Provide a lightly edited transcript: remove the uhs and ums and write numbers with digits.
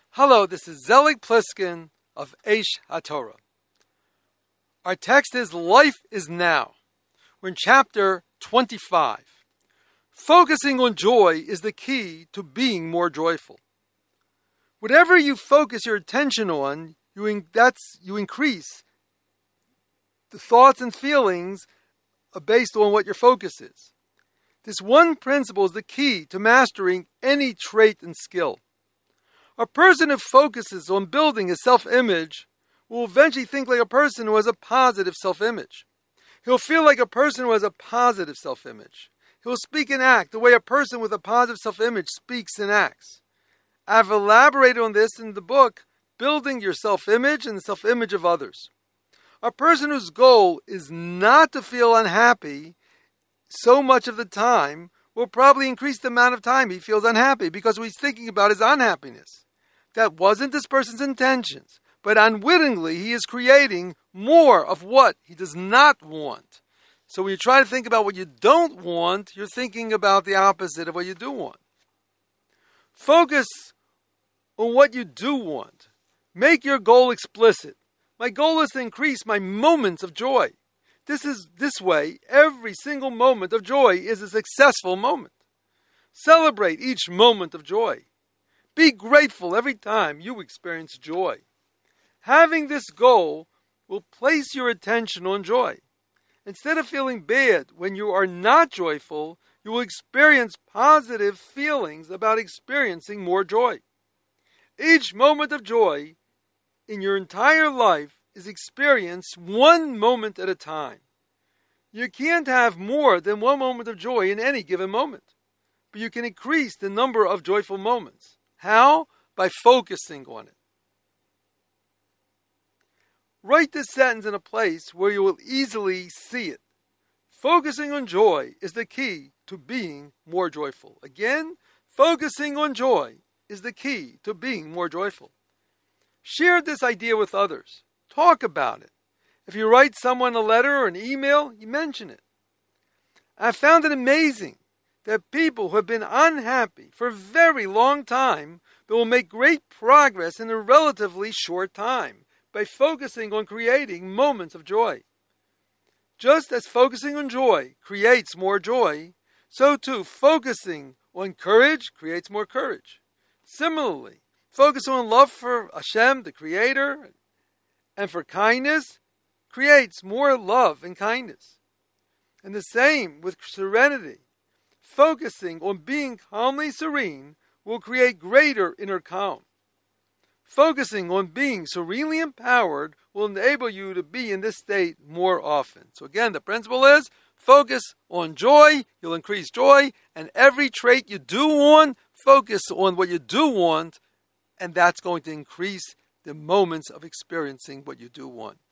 Hello, this is Zelig Pliskin of Aish HaTorah. Our text is Life is Now. We're in chapter 25. Focusing on joy is the key to being more joyful. Whatever you focus your attention on, you increase the thoughts and feelings based on what your focus is. This one principle is the key to mastering any trait and skill. A person who focuses on building a self-image will eventually think like a person who has a positive self-image. He'll feel like a person who has a positive self-image. He'll speak and act the way a person with a positive self-image speaks and acts. I've elaborated on this in the book, Building Your Self-Image and the Self-Image of Others. A person whose goal is not to feel unhappy so much of the time will probably increase the amount of time he feels unhappy because what he's thinking about is unhappiness. That wasn't this person's intentions, but unwittingly he is creating more of what he does not want. So when you try to think about what you don't want, you're thinking about the opposite of what you do want. Focus on what you do want. Make your goal explicit. My goal is to increase my moments of joy. This way, every single moment of joy is a successful moment. Celebrate each moment of joy. Be grateful every time you experience joy. Having this goal will place your attention on joy. Instead of feeling bad when you are not joyful, you will experience positive feelings about experiencing more joy. Each moment of joy in your entire life is experienced one moment at a time. You can't have more than one moment of joy in any given moment, but you can increase the number of joyful moments. How? By focusing on it. Write this sentence in a place where you will easily see it. Focusing on joy is the key to being more joyful. Again, focusing on joy is the key to being more joyful. Share this idea with others. Talk about it. If you write someone a letter or an email, you mention it. I found it amazing that people who have been unhappy for a very long time will make great progress in a relatively short time by focusing on creating moments of joy. Just as focusing on joy creates more joy, so too focusing on courage creates more courage. Similarly, focusing on love for Hashem, the Creator, and for kindness creates more love and kindness. And the same with serenity. Focusing on being calmly serene will create greater inner calm. Focusing on being serenely empowered will enable you to be in this state more often. So again, the principle is focus on joy, you'll increase joy, and every trait you do want, focus on what you do want, and that's going to increase the moments of experiencing what you do want.